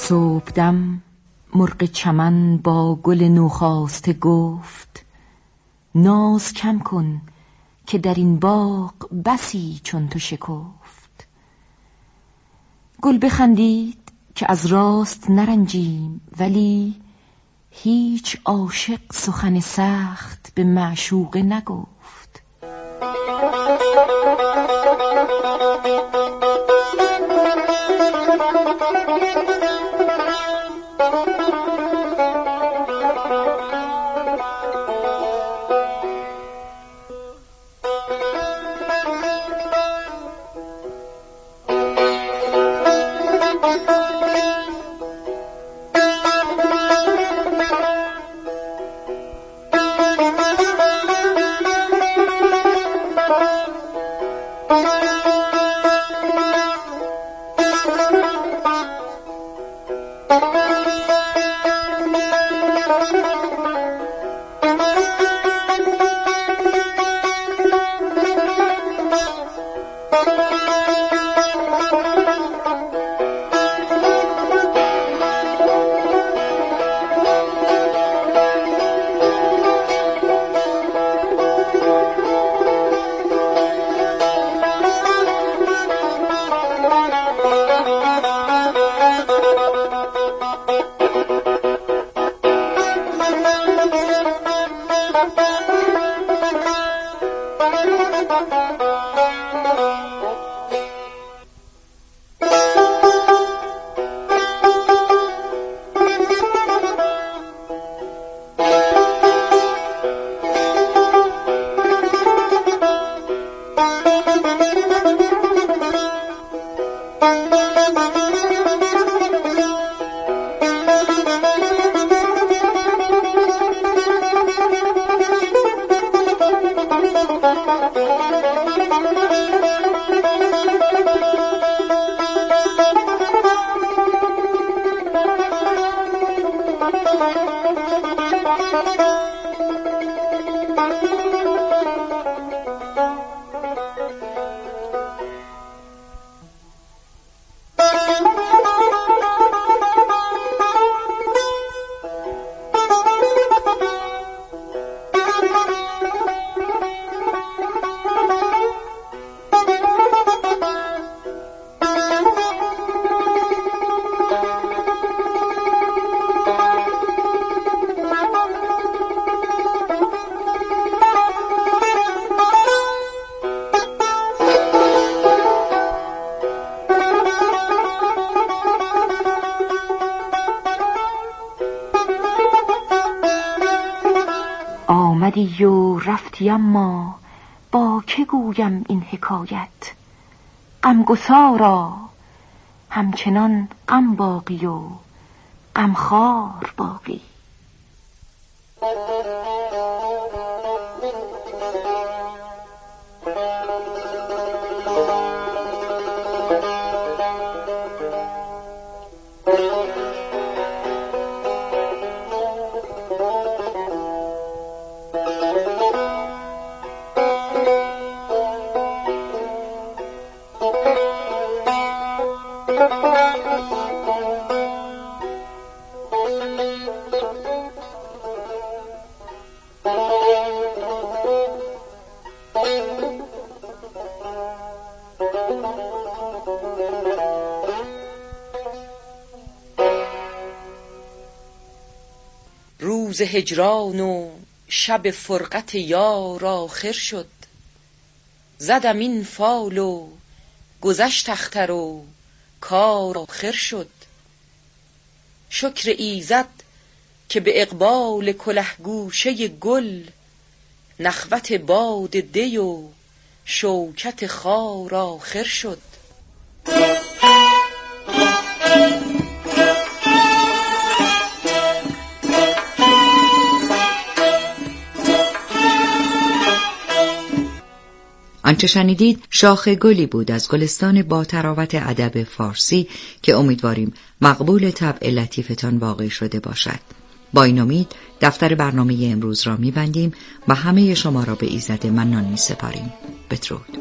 صبحدم مرغ چمن با گل نوخاسته گفت ناز کم کن که در این باغ بسی چون تو شکفت. گل بخندید که از راست نرنجیم، ولی هیچ عاشق سخن سخت به معشوقه نگفت. آمدی و رفتی، اما با که گویم این حکایت؟ غمگسارا همچنان غم باقی و غمخوار باقی. روز هجران و شب فرقت یار آخر شد. زدم این فال و گذشت اختر و کار آخر شد. شکر ایزد که به اقبال کلهگوشه گل، نخوت باد دی و شوکت خار آخر شد. آنچه شنیدید شاخ گلی بود از گلستان با تراوت ادب فارسی که امیدواریم مقبول طبع لطیفتان واقع شده باشد. با این امید دفتر برنامه امروز را می‌بندیم و همه شما را به ایزد منان می‌سپاریم. بدرود.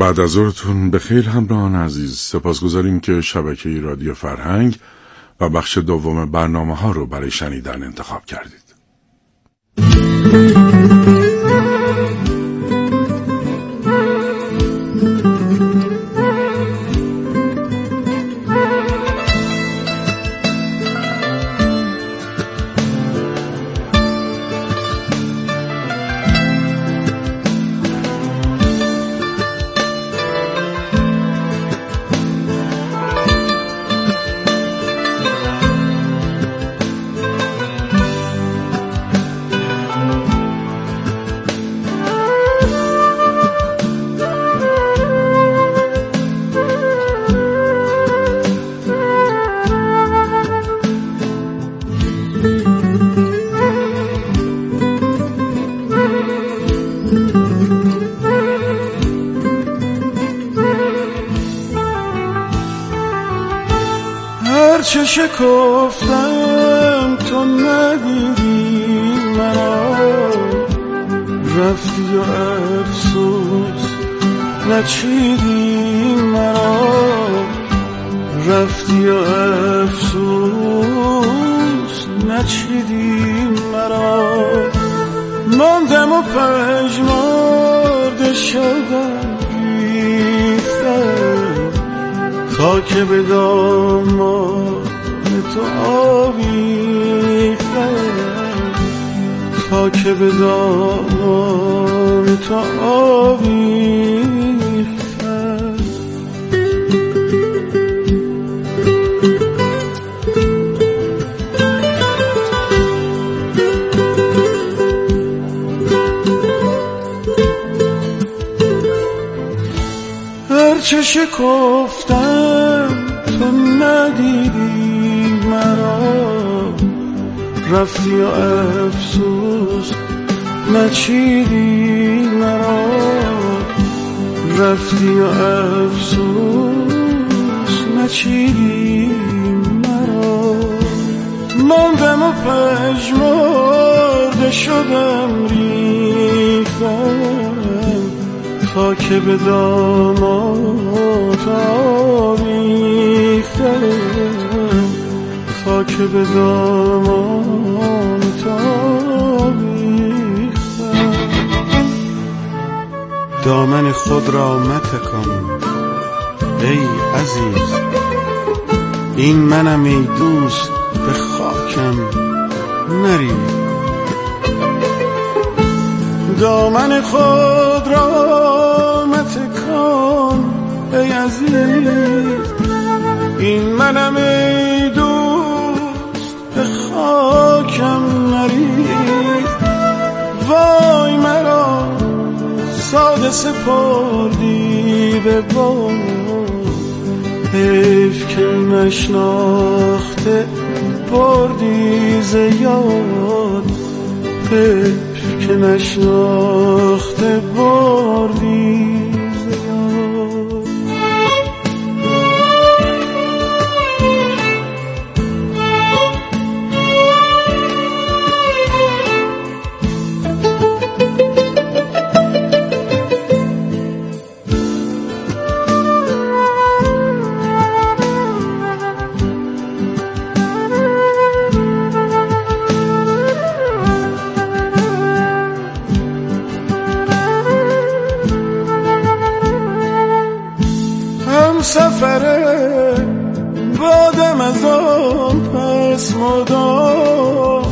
بعد از ظهرتون بخیر همراهان عزیز. سپاسگزاریم که شبکه رادیو فرهنگ و بخش دوم برنامه ها رو برای شنیدن انتخاب کردید. چه شکفتم تو ندیدی مرا، رفتی و افسوس نچیدی مرا، رفتی و افسوس نچیدی مرا. ماندم و پژمرده شدم ریختم، خاک به دامان تو آویختم، خاک به دامان تو آویختم. هرچه شکفتم تو ندیدی مرا، رفتی و افسوس نچیدی مرا، رفتی و افسوس نچیدی مرا. ماندم و پژمرده شدم ریختم، خاک به دامات آویختم، خاک به دامات آویختم. دامن خود را متکن ای عزیز، این منم ای دوست، به خاکم نری. دامن خود را متکن ای عزیز، این منم ای دوست، به خاکم نری. وای مرا ساده سپردی به باد، حیف که نشناخته بردی ز یاد، حیف که نشناخته بردی ز یاد. سفره بادم از آن پس مدام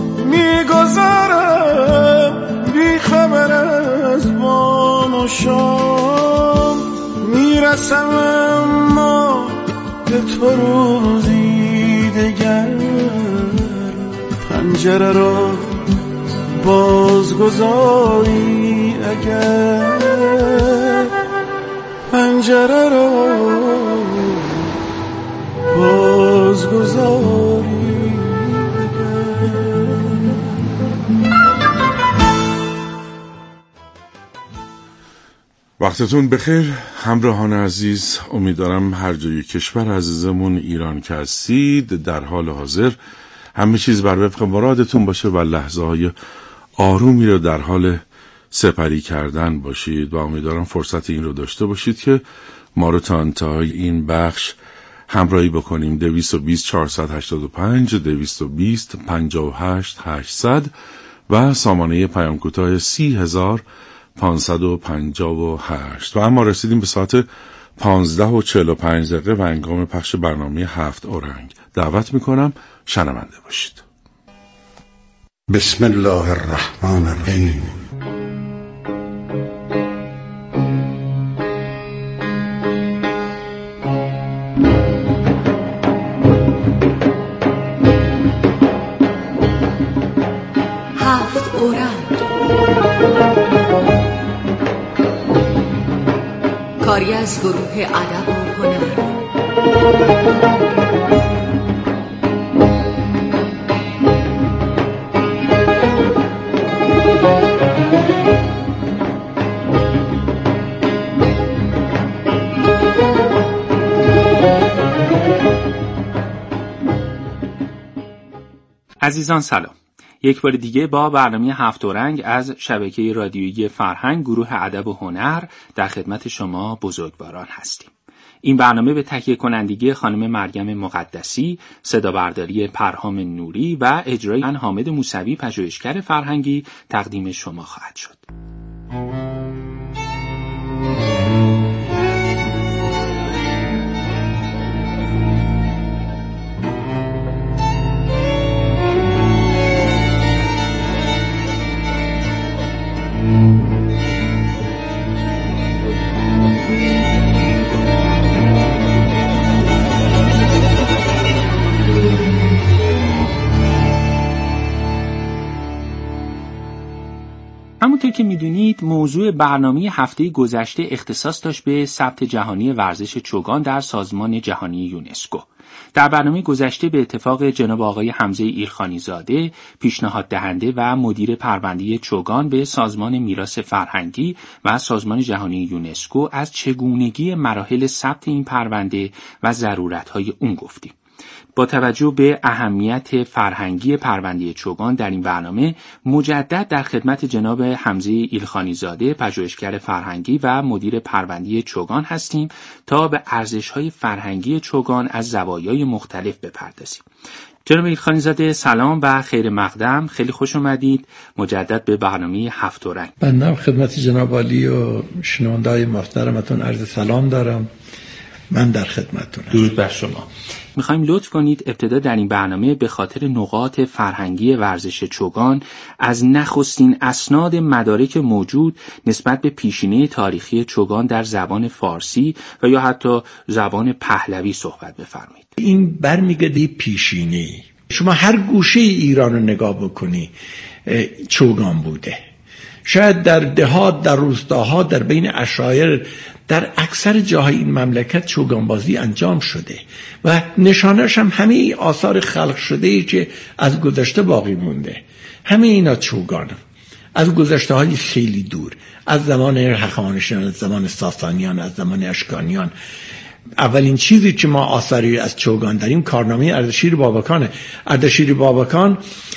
میگذرم بی خبر از بام و شام، میرسم اما به تو روزی دگر، پنجره را بازگذاری اگر، پنجره را بازگذاری. وقتتون بخیر همراهان عزیز. امیدوارم هر جای کشور عزیزمون ایران که هستید در حال حاضر همه چیز بر وفق مرادتون باشه و لحظه های آرومی رو در حال سپری کردن باشید و امیدوارم فرصت این رو داشته باشید که ما رو تا انتهای این بخش همراهی بکنیم. 220 485 220 58 800 و سامانه پیام کوتاه 30558. و اما رسیدیم به ساعت 15:45 و هنگام پخش برنامه 7 اورنگ. دعوت میکنم شنونده باشید. بسم الله الرحمن الرحیم. هفت اورنگ، کاری از گروه ادب و هنر. عزیزان سلام. یک بار دیگه با برنامه هفت اورنگ از شبکه رادیویی فرهنگ گروه ادب و هنر در خدمت شما بزرگواران هستیم. این برنامه به تهیه کنندگی خانم مریم مقدسی، صدا برداری پرهام نوری و اجرای من حامد موسوی پژوهشگر فرهنگی تقدیم شما خواهد شد. همونطور که میدونید موضوع برنامه هفته گذشته اختصاص داشت به ثبت جهانی ورزش چوگان در سازمان جهانی یونسکو. در برنامه گذشته به اتفاق جناب آقای حمزه ایلخانی زاده، پیشنهاد دهنده و مدیر پرونده چوگان به سازمان میراث فرهنگی و سازمان جهانی یونسکو، از چگونگی مراحل ثبت این پرونده و ضرورت‌های اون گفتیم. با توجه به اهمیت فرهنگی پرونده چوگان در این برنامه مجدد در خدمت جناب حمزه ایلخانی زاده، پژوهشگر فرهنگی و مدیر پرونده چوگان هستیم تا به ارزش‌های فرهنگی چوگان از زوایای مختلف بپردازیم. جناب ایلخانی زاده سلام و خیر مقدم، خیلی خوش اومدید مجدد به برنامه هفت اورنگ. بنده خدمت جناب عالی و شنونده‌های محترمتون عرض سلام دارم. من در خدمتتونم. درود بر شما. میخوایم لطف کنید ابتدا در این برنامه به خاطر نقاط فرهنگی ورزش چوگان از نخستین اسناد مدارک موجود نسبت به پیشینه تاریخی چوگان در زبان فارسی و یا حتی زبان پهلوی صحبت بفرمایید. این برمیگرده پیشینه. شما هر گوشه ایران رو نگاه بکنی چوگان بوده. شاید در دهات، در روستاها، در بین عشایر، در اکثر جاهای این مملکت چوگانبازی انجام شده و نشانش هم همه آثار خلق شده ای که از گذشته باقی مونده. همه اینا چوگان از گذشته های خیلی دور، از زمان هخامنشیان، از زمان ساسانیان، از زمان اشکانیان. اولین چیزی که ما آثاری از چوگان داریم کارنامه اردشیر بابکانه. اردشیر بابکان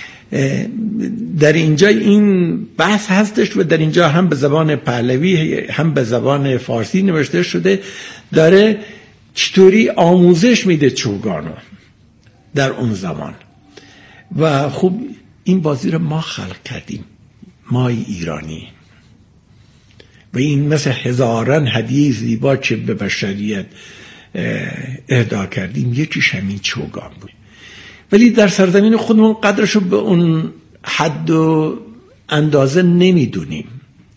در اینجا این بحث هستش و در اینجا هم به زبان پهلوی هم به زبان فارسی نوشته شده، داره چطوری آموزش میده چوگانو در اون زمان. و خب این بازی رو ما خلق کردیم، ما ایرانی، و این مثل هزاران هدیه زیبا که به بشریت اهدا کردیم یکیش همین چوگان بود. ولی در سرزمین خودمون قدرشو به اون حد و اندازه نمیدونیم.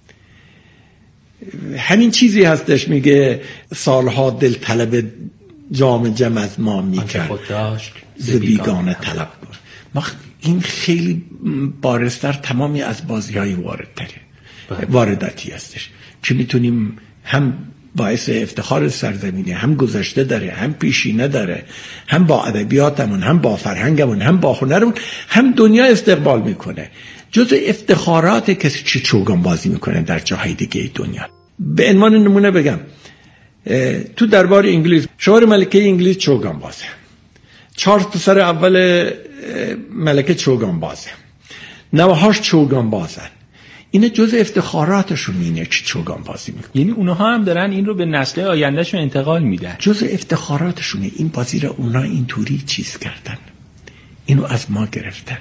همین چیزی هستش میگه سالها دل طلب جام جم از ما میکرد ز بیگانه طلب بود. ما این خیلی بارستر تمامی از بازی های وارداتی هستش که میتونیم هم باعث افتخار سرزمینی، هم گذشته داره، هم پیشینه داره، هم با ادبیاتمون، هم با فرهنگمون، هم با هنرمون، هم دنیا استقبال میکنه. جز افتخارات کسی که چوگان بازی میکنه در جاهای دیگه دنیا. به عنوان نمونه بگم تو دربار انگلیس شوهر ملکه انگلیس چوگان بازه، 4 پسر اول ملکه چوگان بازه، نوهاش چوگان بازن. این جز افتخاراتشون اینه که چوگان بازی میکنه. یعنی اونها هم دارن این رو به نسل آیندهشون انتقال میدن. جز افتخاراتشونه. این بازی رو اونا اینطوری چیز کردن، اینو از ما گرفتن.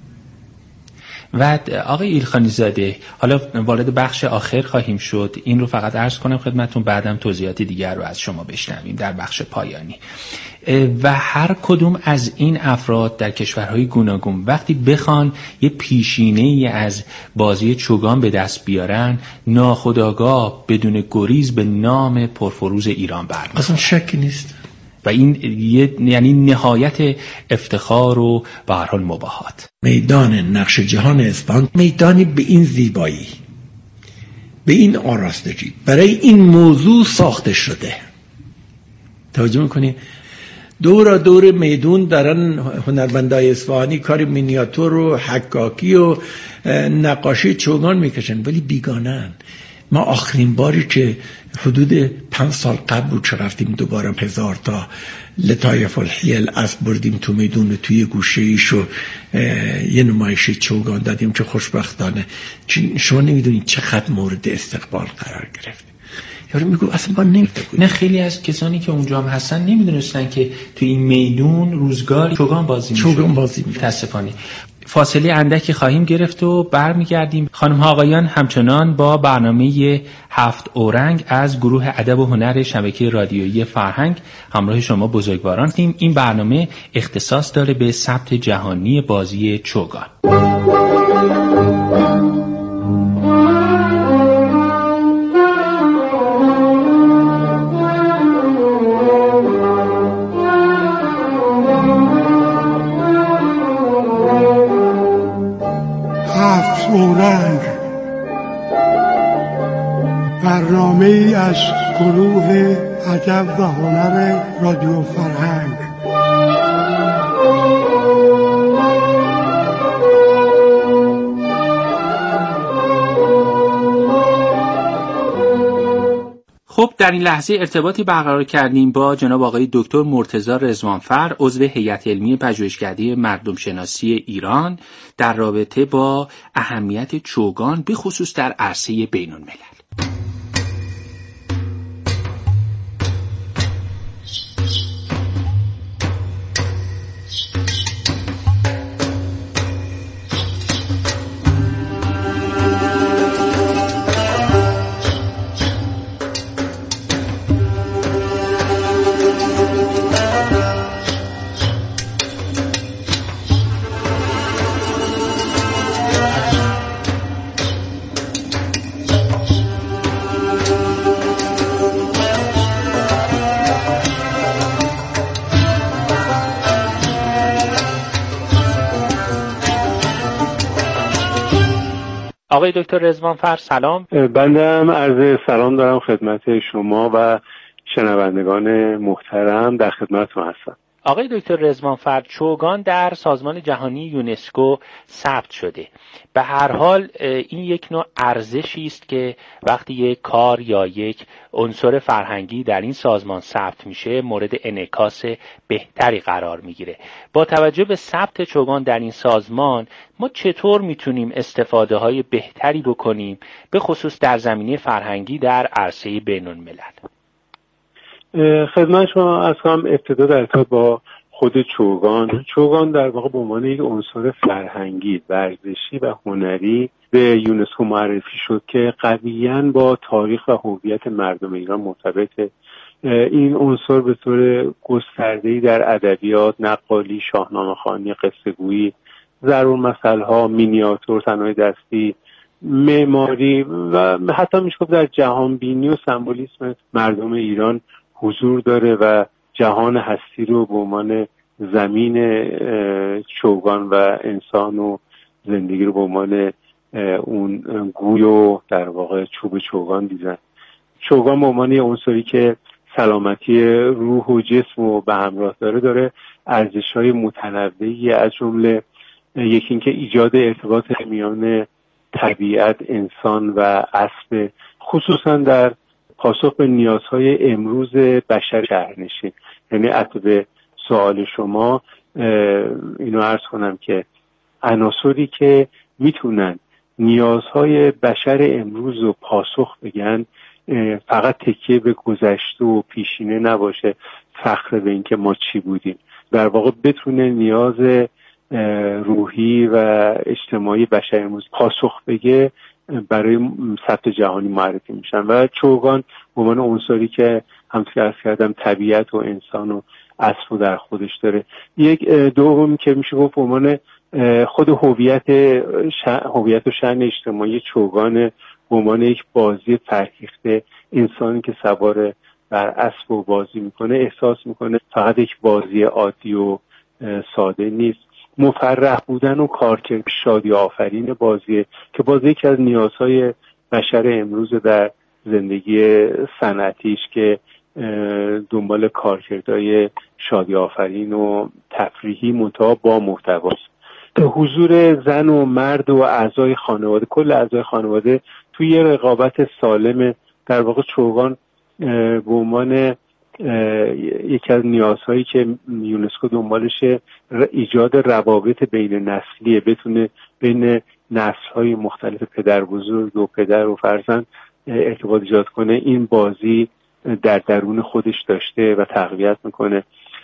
و آقای ایلخانی زاده، حالا وارد بخش آخر خواهیم شد، این رو فقط عرض کنم خدمتون، بعدم توضیحات دیگر رو از شما بشنویم در بخش پایانی. و هر کدوم از این افراد در کشورهای گوناگون وقتی بخوان یه پیشینه‌ای از بازی چوگان به دست بیارن، ناخودآگاه بدون گریز به نام پرفروز ایران برمی‌خورن. اصلا شکی نیست. و این یعنی نهایت افتخار و به هر حال مباهات. میدان نقش جهان اصفهان میدانی به این زیبایی، به این آراستگی، برای این موضوع ساخته شده. توجه میکنی؟ دور میدون دارن هنرمندای اصفهانی کار مینیاتور و حکاکی و نقاشی چوگان میکشن، ولی بیگانه‌اند. ما آخرین باری که حدود 5 سال قبل بود که رفتیم دوباره 1000 تا لطایف الحیل اسب بردیم تو میدون، توی گوشه ایشو یه نمایش چوگان دادیم که خوشبختانه شما نمیدونید چقدر مورد استقبال قرار گرفت. یارو میگو اصلا ما نمیدونیم. نه، خیلی از کسانی که اونجا هم هستن نمیدونستن که تو این میدون روزگاری چوگان بازی میشه. متاسفانه. فاصله اندکی خواهیم گرفت و برمیگردیم. خانم ها آقایان، همچنان با برنامه 7 اورنگ از گروه ادب و هنر شبکه رادیویی فرهنگ همراه شما بزرگواران هستیم. این برنامه اختصاص داره به ثبت جهانی بازی چوگان. اورنگ، برنامه ای از گروه ادب و هنر رادیو فرهنگ. خب، در این لحظه ارتباطی برقرار کردیم با جناب آقای دکتر مرتضی رضوانفر، عضو هیئت علمی پژوهشکده مردم شناسی ایران، در رابطه با اهمیت چوگان به خصوص در عرصه بین الملل. آقای دکتر رضوانفر سلام. بندم عرض سلام دارم خدمت شما و شنوندگان محترم، در خدمتتون هستم. آقای دکتر رضوانفر، چوگان در سازمان جهانی یونسکو ثبت شده. به هر حال این یک نوع ارزشی است که وقتی یک کار یا یک عنصر فرهنگی در این سازمان ثبت میشه مورد انعکاس بهتری قرار میگیره. با توجه به ثبت چوگان در این سازمان ما چطور میتونیم استفاده های بهتری بکنیم، به خصوص در زمینه فرهنگی در عرصه بین الملل؟ خدمت شما از کنم ابتدا در ارتباط با خود چوگان در واقع به عنوان یک عنصر فرهنگی، ورزشی و هنری به یونسکو معرفی شد که قویاً با تاریخ و هویت مردم ایران مرتبطه. این عنصر به طور گسترده‌ای در ادبیات، نقالی، شاهنامه‌خوانی، قصه‌گویی، ضرورمثل‌ها، مینیاتور، صنایع دستی، معماری و حتی میشه گفت در جهانبینی و سمبولیسم مردم ایران حضور داره و جهان هستی رو به عنوان زمین چوگان و انسان و زندگی رو به عنوان اون گوی و در واقع چوب چوگان دیدن. چوگان به عنوان یه عنصری که سلامتی روح و جسم رو به همراه داره ارزش‌های متنوعی از جمله یکی اینکه ایجاد ارتباط میان طبیعت، انسان و اسب، خصوصا در پاسخ به نیازهای امروز بشر شهرنشین. یعنی عطف سوال شما اینو عرض کنم که عناصری که میتونن نیازهای بشر امروز رو پاسخ بگن، فقط تکیه به گذشته و پیشینه نباشه، فخر به این که ما چی بودیم، در واقع بتونه نیاز روحی و اجتماعی بشر امروز پاسخ بگه، برای سطح جهانی معرفی میشن. و چوگان به عنوان عنصری که همونطور که عرض کردم طبیعت و انسان و اصل در خودش داره. یک دوم که میشه گفت به عنوان خود هویت و شأن اجتماعی چوگان به عنوان یک بازی فرهیخته، انسانی که سوار بر اسب و بازی میکنه احساس میکنه فقط یک بازی عادی و ساده نیست، مفرح بودن و کارکرد شادی آفرین بازیه که بازی یکی از نیازهای بشر امروز در زندگی صنعتیش که دنبال کارکردهای شادی آفرین و تفریحی منتها با محتواست. حضور زن و مرد و اعضای خانواده، کل اعضای خانواده توی یه رقابت سالم، در واقع چوگان به عنوان یکی از نیازهایی که یونسکو دنبالشه ایجاد روابط بین نسلیه، بتونه بین نسل‌های مختلف پدر بزرگ و پدر و فرزند ارتباط ایجاد کنه. این بازی در درون خودش داشته و تقویت میکنه.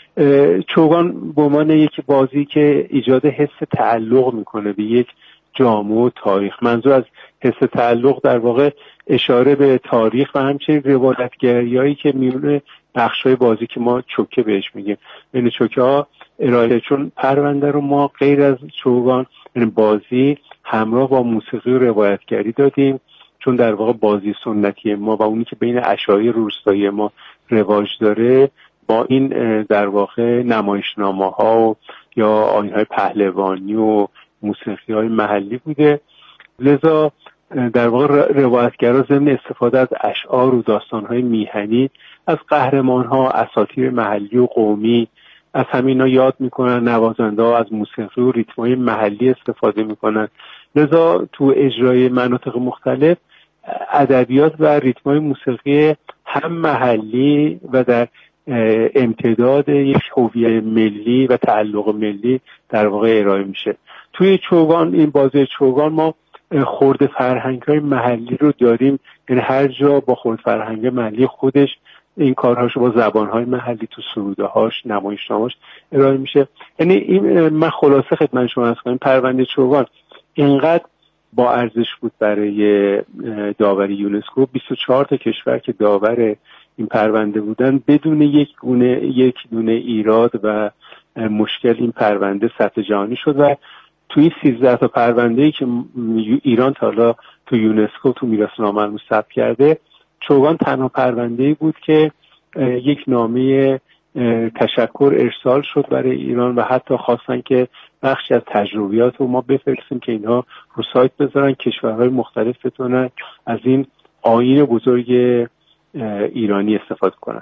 چوگان به عنوان یک بازی که ایجاد حس تعلق میکنه به یک جامعه و تاریخ. منظور از حس تعلق در واقع اشاره به تاریخ و همچنین روایتگریایی که میونه بخشای بازی که ما چوکه بهش میگیم این چوکه ها ارائه، چون پرونده رو ما غیر از چوگان این بازی همراه با موسیقی و روایتگری دادیم، چون در واقع بازی سنتی ما و اونی که بین اشایر روستایی ما رواج داره با این در واقع نمایشنامه‌ها و یا آیین‌های پهلوانی و موسیقی‌های محلی بوده. لذا در واقع روایتگرا ضمن استفاده از اشعار و داستان‌های میهنی از قهرمان‌ها، اساطیر محلی و قومی، از همینا یاد میکنن. نوازنده‌ها از موسیقی و ریتم‌های محلی استفاده میکنن. لذا تو اجرای مناطق مختلف ادبیات و ریتم‌های موسیقی هم محلی و در امتداد یک هویت ملی و تعلق ملی در واقع ارائه میشه. توی چوگان، این بازی چوگان، ما خرد فرهنگ‌های محلی رو داریم، یعنی هر جا با خرد فرهنگ محلی خودش این کارهاشو با زبان‌های محلی تو سروده‌هاش، نمایشنامه‌هاش ارائه میشه. یعنی این من خلاصه خدمت شما عرض کنم پرونده چوگان اینقدر با ارزش بود برای داوری یونسکو. 24 تا کشور که داور این پرونده بودن بدون یک دونه ایراد و مشکل این پرونده سطح جهانی شد و توی 13 تا پرونده‌ای که ایران تا حالا تو یونسکو تو میراث ناملموس ثبت کرده، چوگان تنها پرونده‌ای بود که یک نامه تشکر ارسال شد برای ایران و حتی خواستن که بخشی از تجربیات رو ما بفرستیم که اینها رو سایت بذارن، کشورهای مختلف بتونن از این آیین بزرگ ایرانی استفاده کنن.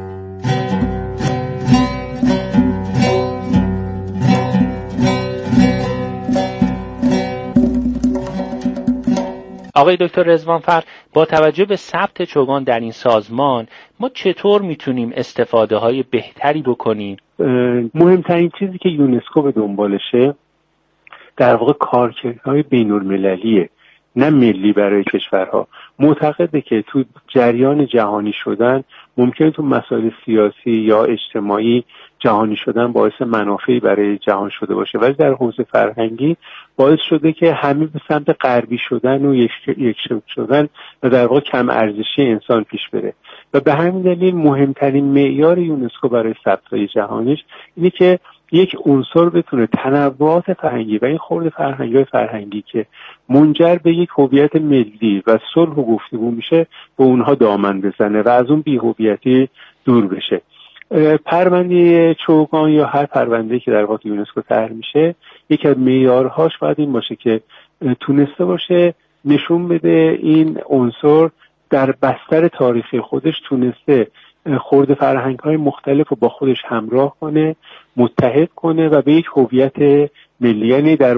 آقای دکتر رضوانفر، با توجه به ثبت چوگان در این سازمان ما چطور میتونیم استفاده های بهتری بکنیم؟ مهمترین چیزی که یونسکو به دنبالشه در واقع کارکردهای بین‌المللیه، نه ملی برای کشورها. معتقده که تو جریان جهانی شدن ممکنه تو مسائل سیاسی یا اجتماعی جهانی شدن باعث منافعی برای جهان شده باشه، ولی در حوزه فرهنگی باعث شده که همه به سمت غربی شدن و یکشکل شدن و در واقع کم ارزشی انسان پیش بره. و به همین دلیل مهمترین معیار یونسکو برای ثبت‌های جهانیش اینه که یک عنصر بتونه تنوعات فرهنگی و این خرد فرهنگی که منجر به یک هویت ملی و صلح و گفتگو میشه به اونها دامن بزنه و از اون بی‌هویتی دور بشه. پرونده چوگان یا هر پرونده‌ای که در واقع یونسکو طرح میشه، یکی از معیارهاش باید این باشه که تونسته باشه نشون بده این عنصر در بستر تاریخی خودش تونسته خرد فرهنگ‌های مختلف رو با خودش همراه کنه، متحد کنه و به یک هویت ملی، یعنی در